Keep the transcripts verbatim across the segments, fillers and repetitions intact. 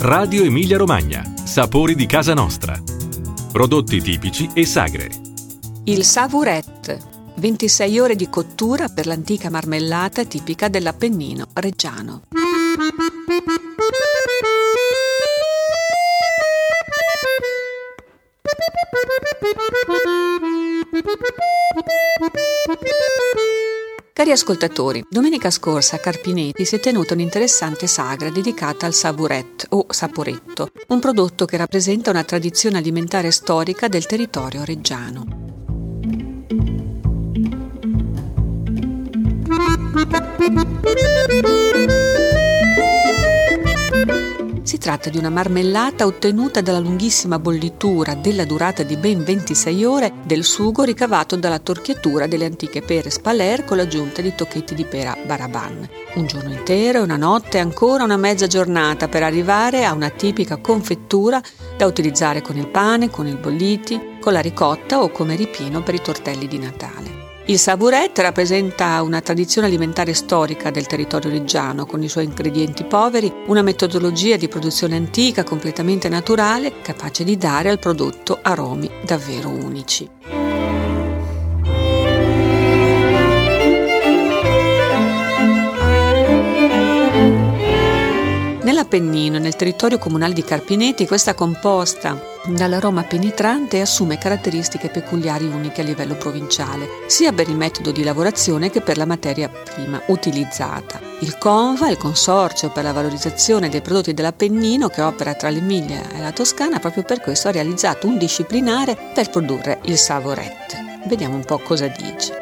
Radio Emilia Romagna. Sapori di casa nostra. Prodotti tipici e sagre. Il Savourette. ventisei ore di cottura per l'antica marmellata tipica dell'Appennino reggiano. Cari ascoltatori, domenica scorsa a Carpinetti si è tenuta un'interessante sagra dedicata al Savourette o saporetto, un prodotto che rappresenta una tradizione alimentare storica del territorio reggiano. Si tratta di una marmellata ottenuta dalla lunghissima bollitura della durata di ben ventisei ore del sugo ricavato dalla torchiatura delle antiche pere Spaller con l'aggiunta di tocchetti di pera Baraban. Un giorno intero e una notte e ancora una mezza giornata per arrivare a una tipica confettura da utilizzare con il pane, con i bolliti, con la ricotta o come ripieno per i tortelli di Natale. Il Savourette rappresenta una tradizione alimentare storica del territorio reggiano con i suoi ingredienti poveri, una metodologia di produzione antica completamente naturale capace di dare al prodotto aromi davvero unici. Nell'Appennino, nel territorio comunale di Carpinetti, questa composta dall'aroma penetrante assume caratteristiche peculiari uniche a livello provinciale, sia per il metodo di lavorazione che per la materia prima utilizzata. Il CONVA, il Consorzio per la valorizzazione dei prodotti dell'Appennino, che opera tra l'Emilia e la Toscana, proprio per questo ha realizzato un disciplinare per produrre il Savourette. Vediamo un po' cosa dice.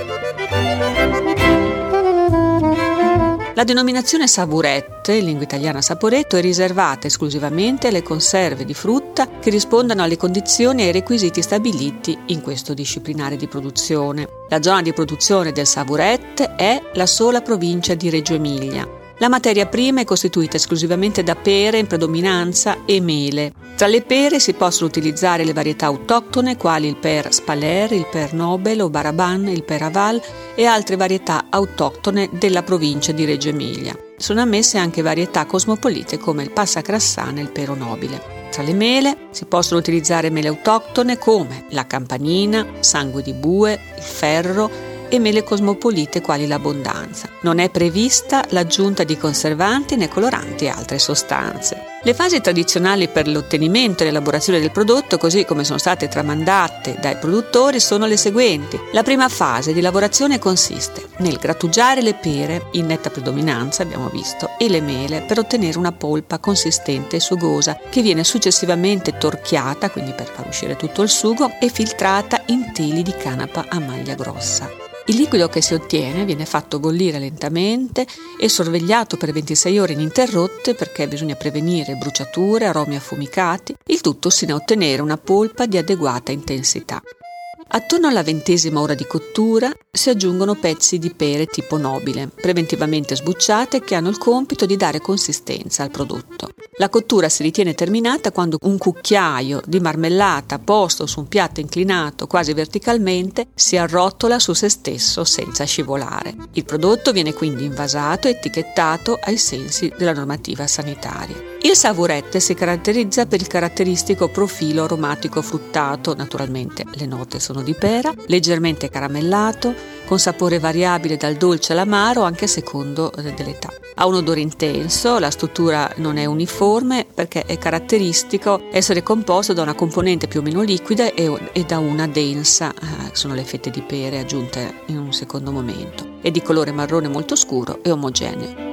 La denominazione Savourette, in lingua italiana saporetto, è riservata esclusivamente alle conserve di frutta che rispondano alle condizioni e ai requisiti stabiliti in questo disciplinare di produzione. La zona di produzione del Savourette è la sola provincia di Reggio Emilia. La materia prima è costituita esclusivamente da pere in predominanza e mele. Tra le pere si possono utilizzare le varietà autoctone quali il per Spaller, il per Nobel o Baraban, il per Aval e altre varietà autoctone della provincia di Reggio Emilia. Sono ammesse anche varietà cosmopolite come il Passacrassana e il pero nobile. Tra le mele si possono utilizzare mele autoctone come la campanina, sangue di bue, il ferro e mele cosmopolite quali l'abbondanza. Non è prevista l'aggiunta di conservanti né coloranti e altre sostanze. Le fasi tradizionali per l'ottenimento e l'elaborazione del prodotto, così come sono state tramandate dai produttori, sono le seguenti. La prima fase di lavorazione consiste nel grattugiare le pere, in netta predominanza abbiamo visto, e le mele per ottenere una polpa consistente e sugosa che viene successivamente torchiata, quindi per far uscire tutto il sugo, e filtrata in teli di canapa a maglia grossa. Il liquido che si ottiene viene fatto bollire lentamente e sorvegliato per ventisei ore ininterrotte perché bisogna prevenire bruciature, aromi affumicati, il tutto sino a ottenere una polpa di adeguata intensità. Attorno alla ventesima ora di cottura si aggiungono pezzi di pere tipo nobile, preventivamente sbucciate, che hanno il compito di dare consistenza al prodotto. La cottura si ritiene terminata quando un cucchiaio di marmellata posto su un piatto inclinato quasi verticalmente si arrotola su se stesso senza scivolare. Il prodotto viene quindi invasato e etichettato ai sensi della normativa sanitaria. Il Savourette si caratterizza per il caratteristico profilo aromatico fruttato, naturalmente le note sono di pera, leggermente caramellato, con sapore variabile dal dolce all'amaro anche a secondo dell'età. Ha un odore intenso, la struttura non è uniforme perché è caratteristico essere composto da una componente più o meno liquida e, e da una densa, eh, sono le fette di pere aggiunte in un secondo momento. È di colore marrone molto scuro e omogeneo.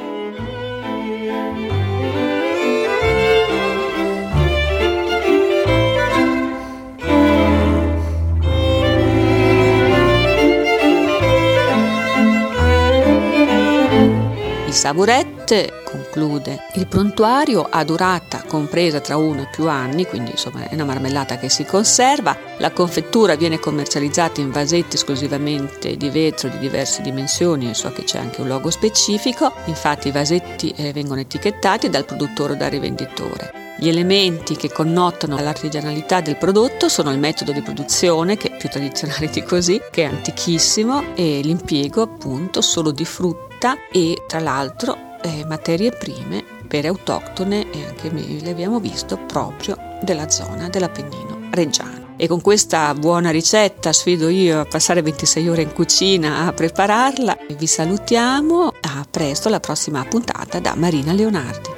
Savourette, conclude, il prontuario ha durata compresa tra uno e più anni, quindi insomma è una marmellata che si conserva. La confettura viene commercializzata in vasetti esclusivamente di vetro di diverse dimensioni e so che c'è anche un logo specifico, infatti i vasetti eh, vengono etichettati dal produttore o dal rivenditore. Gli elementi che connotano l'artigianalità del prodotto sono il metodo di produzione, che è più tradizionale di così, che è antichissimo, e l'impiego appunto solo di frutta e tra l'altro eh, materie prime pere autoctone e anche mele, abbiamo visto, proprio della zona dell'Appennino reggiano. E con questa buona ricetta sfido io a passare ventisei ore in cucina a prepararla. Vi salutiamo, a presto alla prossima puntata da Marina Leonardi.